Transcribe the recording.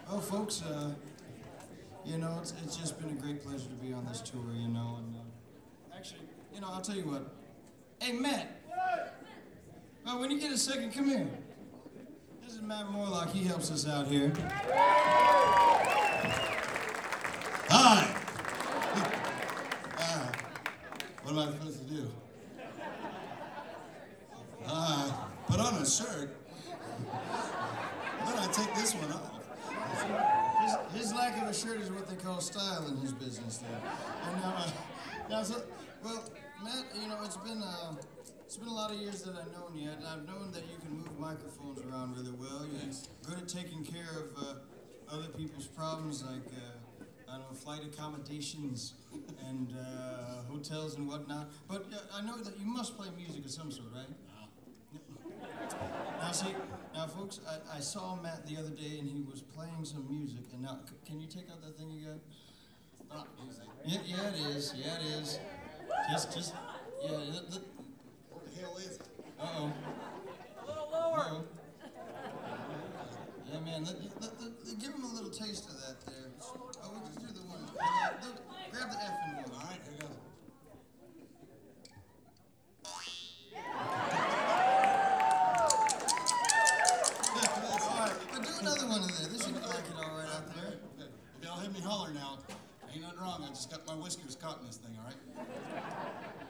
Well, folks, it's just been a great pleasure to be on this tour, and actually, I'll tell you what. Hey, Matt, when you get a second, come here. This is Matt Morlock. He helps us out here. Hi. What am I supposed to do? Put on a shirt. Then I take this one off. His lack of a shirt is what they call style in his business there. And well, Matt, it's been a lot of years that I've known you. I've known that you can move microphones around really well. You're good at taking care of other people's problems, like flight accommodations and hotels and whatnot. But I know that you must play music of some sort, right? Now, folks, I saw Matt the other day, and he was playing some music. And now, can you take out that thing you got? Not music. Yeah, it is. Yeah, it is. Yeah. What the hell is it? Uh-oh. A little lower. Uh-oh. Yeah, man, give him a little taste of that there. Oh, we'll just do the one. Grab the F and one. All right, here goes. Another one in there. This should like it all right out there. If y'all hear me holler now, ain't nothing wrong. I just got my whiskers caught in this thing, all right?